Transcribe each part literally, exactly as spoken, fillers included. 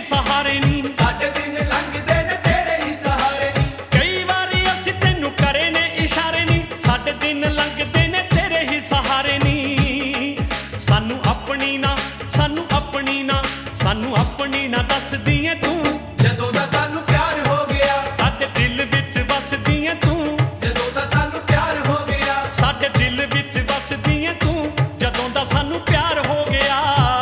सहारे नी, साडे दिन लंघदे ने तेरे ही सहारे नी। कई वारी असीं तैनूं करे ने इशारे नी, साडे दिन लंघदे ने तेरे ही सहारे नी। सानू अपनी ना सानू अपनी ना सानू अपनी ना दसदी ऐ तू, जदों दा सानू प्यार हो गया, साडे दिल विच वसदी ऐ तू, जदों दा सानू प्यार हो गया। साडे दिल विच वसदी ऐ तू, जदों दा सानू प्यार हो गया।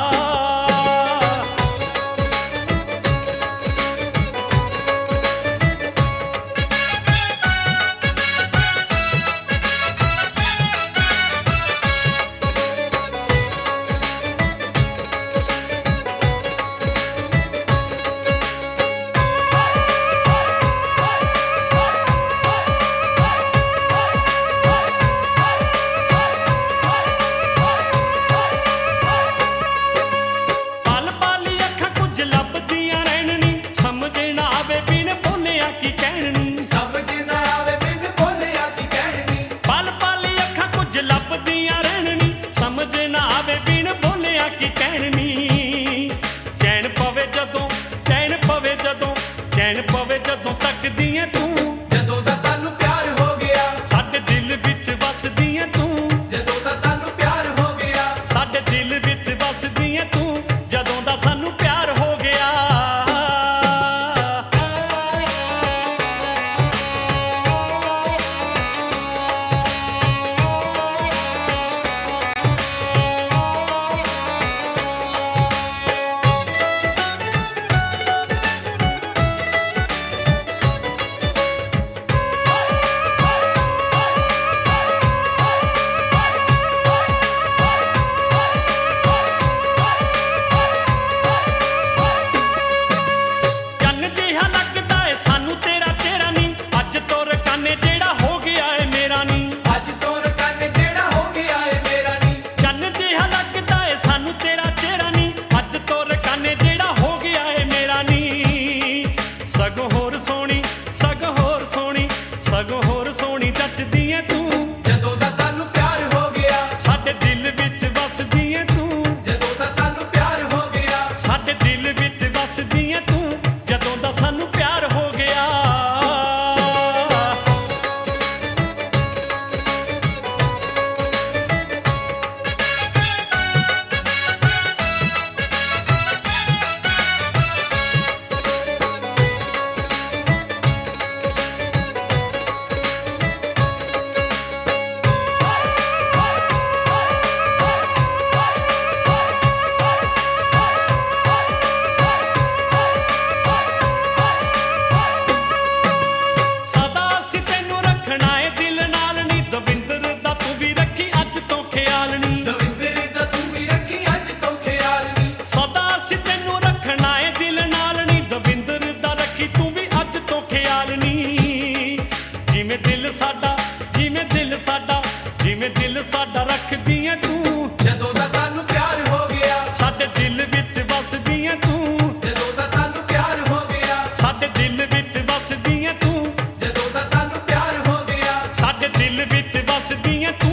पल पल अखां कुछ लभदियां रहण नी, समझ ना आवे बिन बोलिया की कहण नी। समझ ना आवे बिन बोलिया की कहनी, पल पल अखां कुछ लभदियां रहण नी, समझ ना आवे बिन बोलिया की कहण नी। चैन पवे जदों चैन पवे जदों चैन पवे जदों तकदी ऐ तू, जदों दा सानू प्यार हो गया, साडे दिल विच वसदी ऐ तू, जदों दा सानू प्यार हो गया। साडे दिल विच वसदी ऐ तू, जदों दा सानू प्यार हो गया। चन्न जिहा लगदा ए सानू तेरा चेहरा नी, अज तुर काने जेड़ा हो गया ए मेरा नी। अज तोर कन जेड़ा हो गया है मेरा नी, चन्न जिहा लगदा ए सानू तेरा चेहरा नी, अज तुर काने जेड़ा हो गया ए मेरा नी। सगों होर सोहणी सगों होर सोहणी सगों होर सोहणी जचदी ऐ तू, जदों दा सानू प्यार हो गया, साडे दिल विच वसदी ऐ तू, जदों दा सानू प्यार हो गया। साडे दिल विच वसदी ऐ तू, जदों दा सानू प्यार हो गया। सदा ਅਸੀਂ ਤੈਨੂੰ ਰੱਖਣਾ ਏ ਦਿਲ ਨਾਲ ਨੀ, ਦਵਿੰਦਰ ਦਾ ਤੂੰ ਵੀ ਰੱਖੀ ਅੱਜ ਤੋਂ ਖਿਆਲ ਨੀ। दविंदर दा तू भी रखी अज तो ख्याल नी, ਸਦਾ ਅਸੀਂ ਤੈਨੂੰ ਰੱਖਣਾ ਏ ਦਿਲ ਨਾਲ ਨੀ, ਦਵਿੰਦਰ ਦਾ ਰੱਖੀ ਤੂੰ ਵੀ ਅੱਜ ਤੋਂ ਖਿਆਲ ਨੀ। ਜਿਵੇਂ ਦਿਲ ਸਾਡਾ ਜਿਵੇਂ ਦਿਲ ਸਾਡਾ ਜਿਵੇਂ ਦਿਲ ਸਾਡਾ ਰੱਖਦੀ ਐ ਤੂੰ, जदों दा सानू प्यार हो गया, ਸਾਡੇ ਦਿਲ ਵਿੱਚ ਵਸਦੀ ਐ ਤੂੰ, जदों दा सानू प्यार हो गया। ਸਾਡੇ ਦਿਲ ਵਿੱਚ ਵਸਦੀ ਐ ਤੂੰ, जदों दा सानू प्यार हो गया, ਸਾਡੇ ਦਿਲ ਵਿੱਚ ਵਸਦੀ ਐ ਤੂੰ।